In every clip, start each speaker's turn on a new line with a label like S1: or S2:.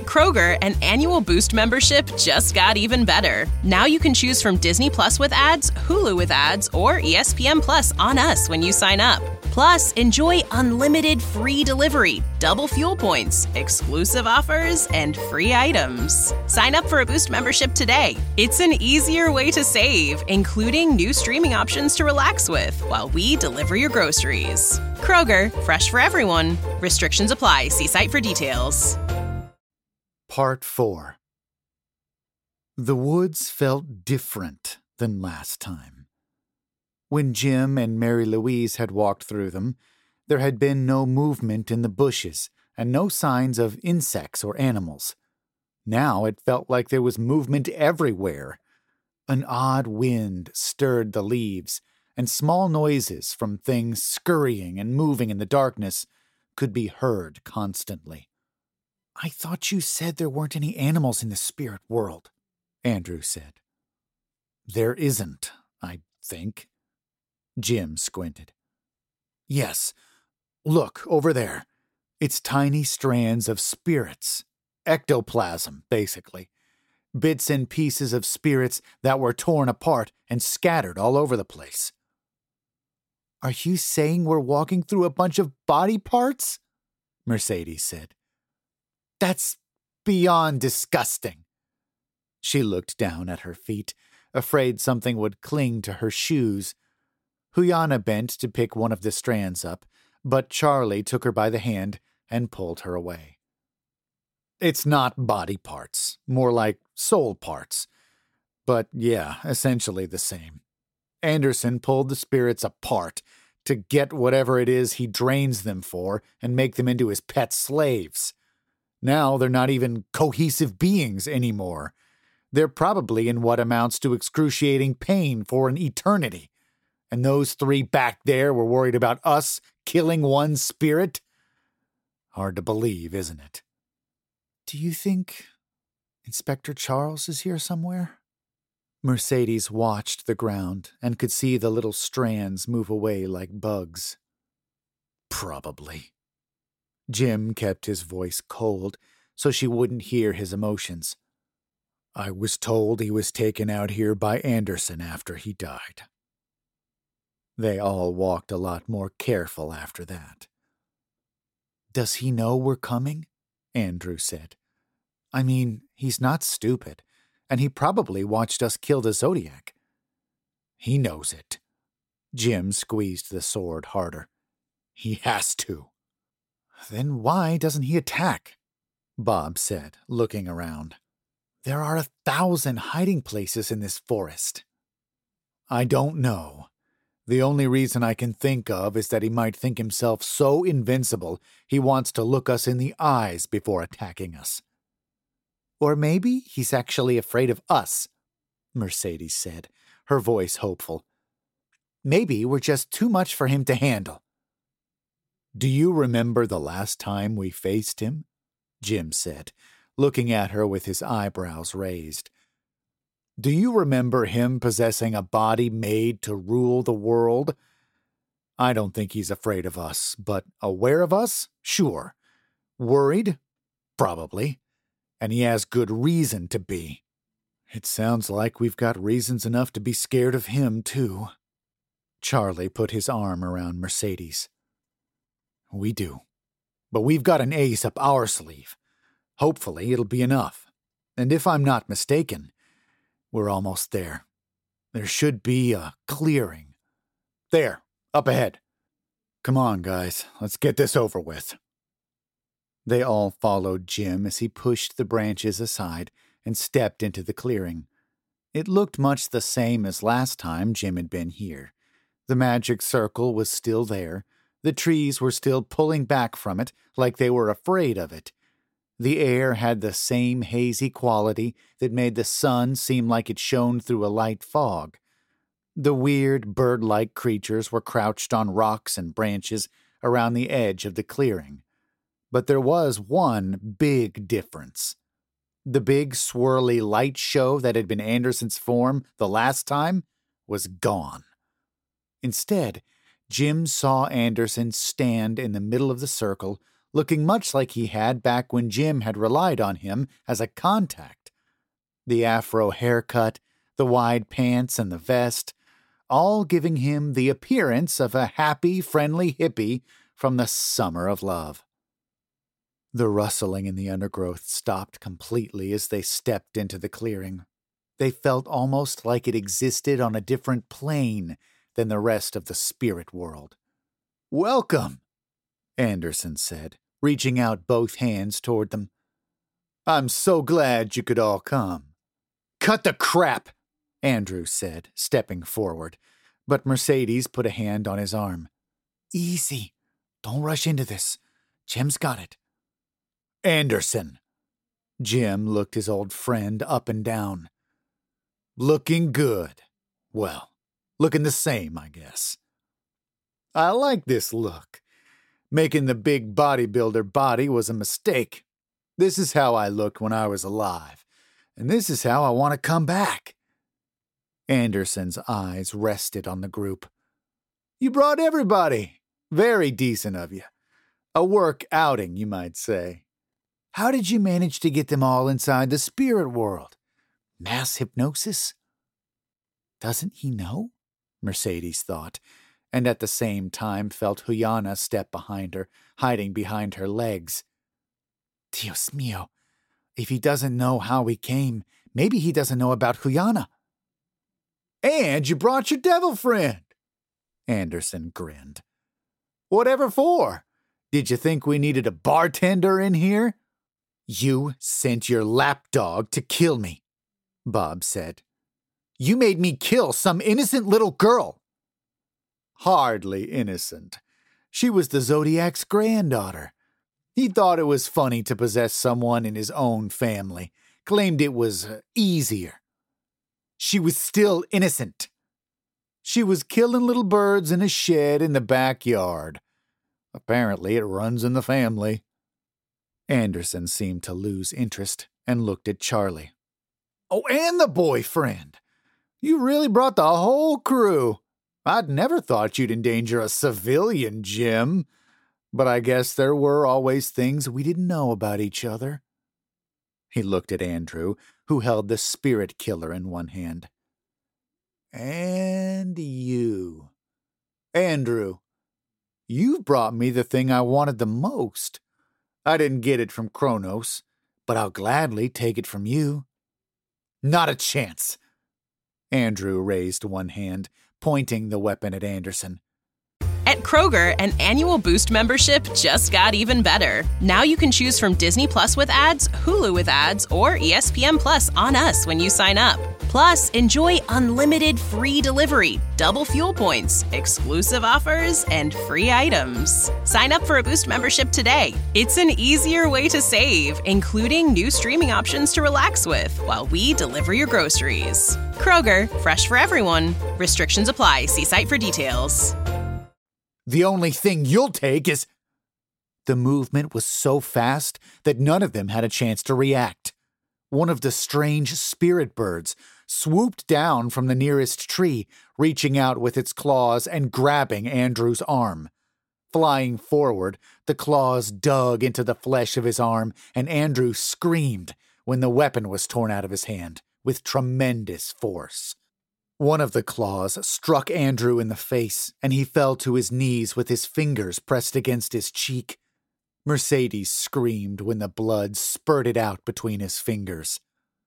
S1: Kroger, an annual Boost membership just got even better. Now you can choose from Disney Plus with ads, Hulu with ads, or ESPN Plus on us when you sign up. Plus, enjoy unlimited free delivery, double fuel points, exclusive offers, and free items. Sign up for a Boost membership today. It's an easier way to save, including new streaming options to relax with while we deliver your groceries. Kroger, fresh for everyone. Restrictions apply. See site for details.
S2: Part 4. The woods felt different than last time. When Jim and Mary Louise had walked through them, there had been no movement in the bushes and no signs of insects or animals. Now it felt like there was movement everywhere. An odd wind stirred the leaves, and small noises from things scurrying and moving in the darkness could be heard constantly. "I thought you said there weren't any animals in the spirit world," Andrew said. "There isn't, I think." Jim squinted. "Yes, look, over there. It's tiny strands of spirits. Ectoplasm, basically. Bits and pieces of spirits that were torn apart and scattered all over the place." "Are you saying we're walking through a bunch of body parts?" Mercedes said. "That's beyond disgusting." She looked down at her feet, afraid something would cling to her shoes. Huyana bent to pick one of the strands up, but Charlie took her by the hand and pulled her away. "It's not body parts, more like soul parts. But yeah, essentially the same. Anderson pulled the spirits apart to get whatever it is he drains them for and make them into his pet slaves. Now they're not even cohesive beings anymore. They're probably in what amounts to excruciating pain for an eternity. And those three back there were worried about us killing one spirit? Hard to believe, isn't it?" "Do you think Inspector Charles is here somewhere?" Mercedes watched the ground and could see the little strands move away like bugs. "Probably." Jim kept his voice cold so she wouldn't hear his emotions. "I was told he was taken out here by Anderson after he died." They all walked a lot more careful after that. "Does he know we're coming?" Andrew said. "I mean, he's not stupid, and he probably watched us kill the Zodiac." "He knows it." Jim squeezed the sword harder. "He has to." "Then why doesn't he attack?" Bob said, looking around. "There are 1,000 hiding places in this forest." "I don't know. The only reason I can think of is that he might think himself so invincible he wants to look us in the eyes before attacking us." "Or maybe he's actually afraid of us," Mercedes said, her voice hopeful. "Maybe we're just too much for him to handle." "Do you remember the last time we faced him?" Jim said, looking at her with his eyebrows raised. "Do you remember him possessing a body made to rule the world? I don't think he's afraid of us, but aware of us? Sure. Worried? Probably. And he has good reason to be." "It sounds like we've got reasons enough to be scared of him, too." Charlie put his arm around Mercedes. "We do. But we've got an ace up our sleeve. Hopefully it'll be enough. And if I'm not mistaken, we're almost there. There should be a clearing. There, up ahead. Come on, guys, let's get this over with." They all followed Jim as he pushed the branches aside and stepped into the clearing. It looked much the same as last time Jim had been here. The magic circle was still there. The trees were still pulling back from it like they were afraid of it. The air had the same hazy quality that made the sun seem like it shone through a light fog. The weird bird-like creatures were crouched on rocks and branches around the edge of the clearing. But there was one big difference. The big swirly light show that had been Anderson's form the last time was gone. Instead, Jim saw Anderson stand in the middle of the circle, looking much like he had back when Jim had relied on him as a contact. The afro haircut, the wide pants and the vest, all giving him the appearance of a happy, friendly hippie from the summer of love. The rustling in the undergrowth stopped completely as they stepped into the clearing. They felt almost like it existed on a different plane than the rest of the spirit world. "Welcome," Anderson said, reaching out both hands toward them. "I'm so glad you could all come." "Cut the crap," Andrew said, stepping forward, but Mercedes put a hand on his arm. "Easy. Don't rush into this. Jim's got it." "Anderson." Jim looked his old friend up and down. "Looking good. Well, looking the same, I guess. I like this look. Making the big bodybuilder body was a mistake. This is how I looked when I was alive, and this is how I want to come back." Anderson's eyes rested on the group. "You brought everybody. Very decent of you. A work outing, you might say. How did you manage to get them all inside the spirit world? Mass hypnosis?" "Doesn't he know?" Mercedes thought, and at the same time felt Juliana step behind her, hiding behind her legs. "Dios mío, if he doesn't know how we came, maybe he doesn't know about Juliana." "And you brought your devil friend," Anderson grinned. "Whatever for? Did you think we needed a bartender in here?" "You sent your lapdog to kill me," Bob said. "You made me kill some innocent little girl." "Hardly innocent. She was the Zodiac's granddaughter. He thought it was funny to possess someone in his own family. Claimed it was easier." "She was still innocent." "She was killing little birds in a shed in the backyard. Apparently it runs in the family." Anderson seemed to lose interest and looked at Charlie. "Oh, and the boyfriend. You really brought the whole crew. I'd never thought you'd endanger a civilian, Jim. But I guess there were always things we didn't know about each other." He looked at Andrew, who held the spirit killer in one hand. "And you. Andrew, you've brought me the thing I wanted the most. I didn't get it from Kronos, but I'll gladly take it from you." "Not a chance." Andrew raised one hand, pointing the weapon at Anderson.
S1: At Kroger, an annual Boost membership just got even better. Now you can choose from Disney Plus with ads, Hulu with ads, or ESPN Plus on us when you sign up. Plus, enjoy unlimited free delivery, double fuel points, exclusive offers, and free items. Sign up for a Boost membership today. It's an easier way to save, including new streaming options to relax with while we deliver your groceries. Kroger, fresh for everyone. Restrictions apply. See site for details.
S2: "The only thing you'll take is—" The movement was so fast that none of them had a chance to react. One of the strange spirit birds swooped down from the nearest tree, reaching out with its claws and grabbing Andrew's arm. Flying forward, the claws dug into the flesh of his arm, and Andrew screamed when the weapon was torn out of his hand with tremendous force. One of the claws struck Andrew in the face, and he fell to his knees with his fingers pressed against his cheek. Mercedes screamed when the blood spurted out between his fingers.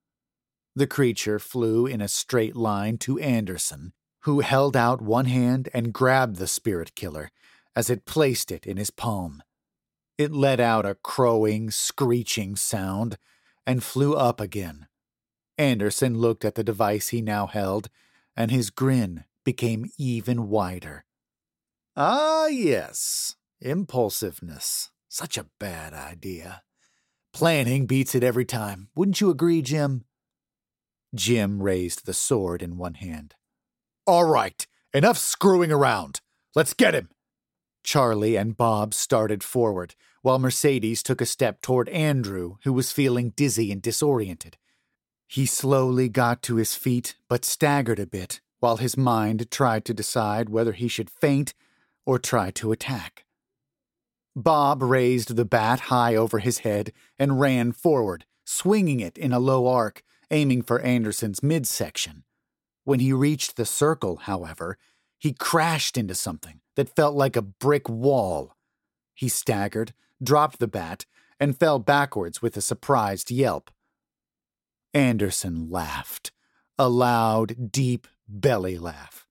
S2: The creature flew in a straight line to Anderson, who held out one hand and grabbed the spirit killer as it placed it in his palm. It let out a crowing, screeching sound and flew up again. Anderson looked at the device he now held, and his grin became even wider. "Ah, yes. Impulsiveness. Such a bad idea. Planning beats it every time. Wouldn't you agree, Jim?" Jim raised the sword in one hand. "All right, enough screwing around. Let's get him." Charlie and Bob started forward, while Mercedes took a step toward Andrew, who was feeling dizzy and disoriented. He slowly got to his feet, but staggered a bit, while his mind tried to decide whether he should faint or try to attack. Bob raised the bat high over his head and ran forward, swinging it in a low arc, aiming for Anderson's midsection. When he reached the circle, however, he crashed into something that felt like a brick wall. He staggered, dropped the bat, and fell backwards with a surprised yelp. Anderson laughed, a loud, deep belly laugh.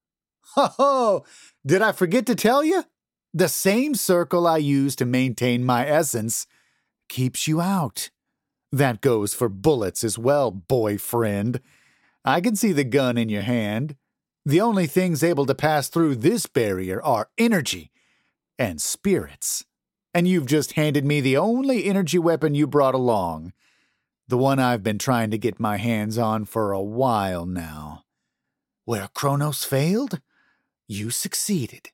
S2: Ho! Did I forget to tell you? The same circle I use to maintain my essence keeps you out. That goes for bullets as well, boyfriend. I can see the gun in your hand. The only things able to pass through this barrier are energy and spirits. And you've just handed me the only energy weapon you brought along. The one I've been trying to get my hands on for a while now. Where Kronos failed, you succeeded.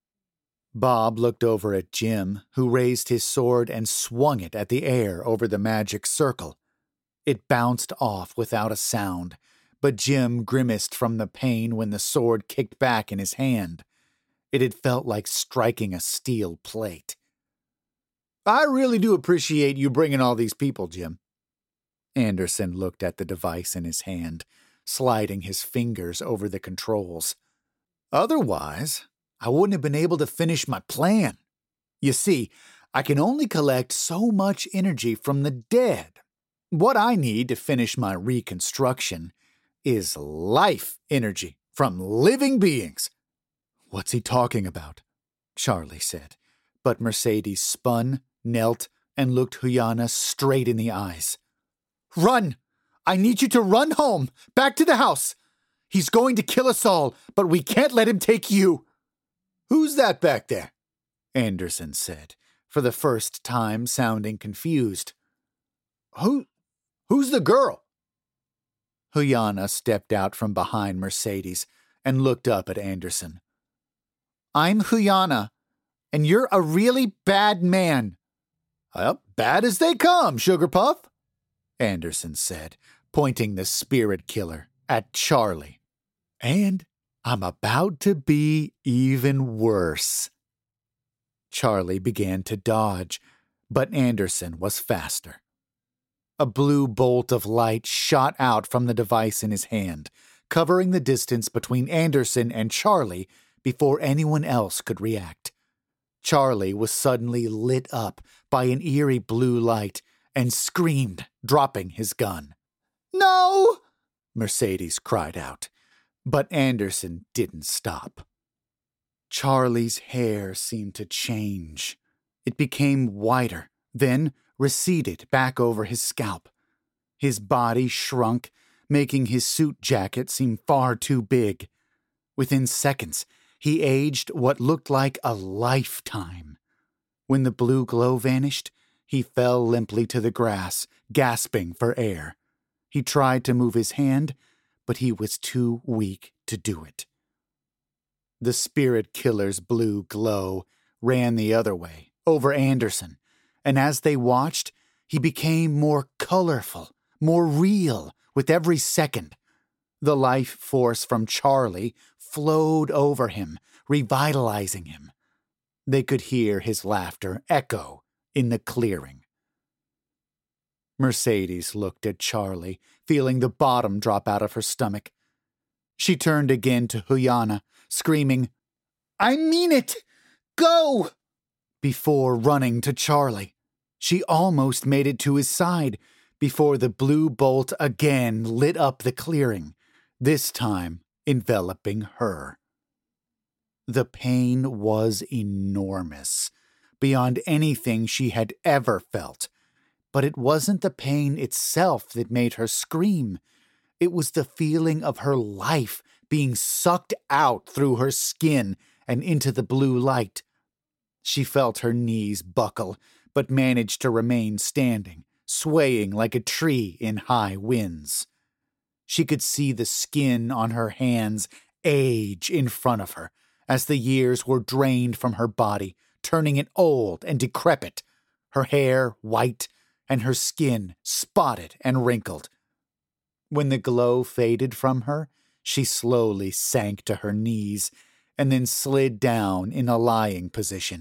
S2: Bob looked over at Jim, who raised his sword and swung it at the air over the magic circle. It bounced off without a sound, but Jim grimaced from the pain when the sword kicked back in his hand. It had felt like striking a steel plate. I really do appreciate you bringing all these people, Jim. Anderson looked at the device in his hand, sliding his fingers over the controls. Otherwise, I wouldn't have been able to finish my plan. You see, I can only collect so much energy from the dead. What I need to finish my reconstruction is life energy from living beings. What's he talking about? Charlie said, but Mercedes spun, knelt, and looked Huyana straight in the eyes. Run! I need you to run home, back to the house. He's going to kill us all, but we can't let him take you. Who's that back there? Anderson said, for the first time sounding confused. Who's the girl? Huyana stepped out from behind Mercedes and looked up at Anderson. I'm Huyana, and you're a really bad man. Bad as they come, Sugar Puff, Anderson said, pointing the spirit killer at Charlie. And I'm about to be even worse. Charlie began to dodge, but Anderson was faster. A blue bolt of light shot out from the device in his hand, covering the distance between Anderson and Charlie before anyone else could react. Charlie was suddenly lit up by an eerie blue light and screamed, dropping his gun. No! Mercedes cried out. But Anderson didn't stop. Charlie's hair seemed to change. It became whiter, then receded back over his scalp. His body shrunk, making his suit jacket seem far too big. Within seconds, he aged what looked like a lifetime. When the blue glow vanished, he fell limply to the grass, gasping for air. He tried to move his hand, but he was too weak to do it. The spirit killer's blue glow ran the other way, over Anderson, and as they watched, he became more colorful, more real with every second. The life force from Charlie flowed over him, revitalizing him. They could hear his laughter echo in the clearing. Mercedes looked at Charlie, feeling the bottom drop out of her stomach. She turned again to Huyana, screaming, I mean it! Go! Before running to Charlie. She almost made it to his side before the blue bolt again lit up the clearing, this time enveloping her. The pain was enormous, beyond anything she had ever felt. But it wasn't the pain itself that made her scream. It was the feeling of her life being sucked out through her skin and into the blue light. She felt her knees buckle, but managed to remain standing, swaying like a tree in high winds. She could see the skin on her hands age in front of her as the years were drained from her body, turning it old and decrepit, her hair white and her skin spotted and wrinkled. When the glow faded from her, she slowly sank to her knees and then slid down in a lying position,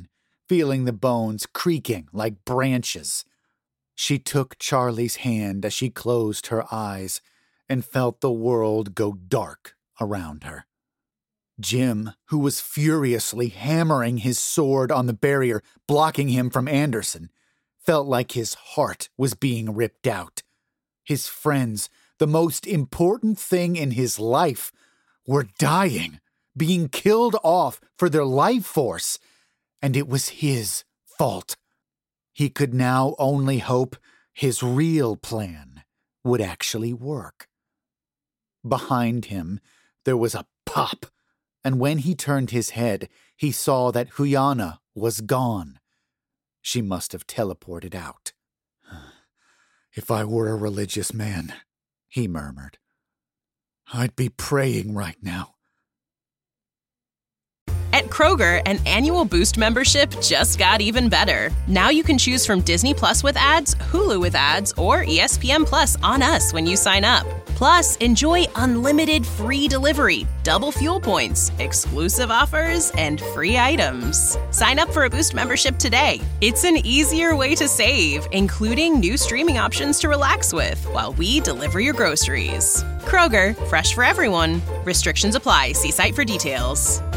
S2: feeling the bones creaking like branches. She took Charlie's hand as she closed her eyes and felt the world go dark around her. Jim, who was furiously hammering his sword on the barrier, blocking him from Anderson, felt like his heart was being ripped out. His friends, the most important thing in his life, were dying, being killed off for their life force, and it was his fault. He could now only hope his real plan would actually work. Behind him, there was a pop, and when he turned his head, he saw that Huyana was gone. She must have teleported out. "If I were a religious man," he murmured, "I'd be praying right now."
S1: At Kroger, an annual Boost membership just got even better. Now you can choose from Disney Plus with ads, Hulu with ads, or ESPN Plus on us when you sign up. Plus, enjoy unlimited free delivery, double fuel points, exclusive offers, and free items. Sign up for a Boost membership today. It's an easier way to save, including new streaming options to relax with while we deliver your groceries. Kroger, fresh for everyone. Restrictions apply. See site for details.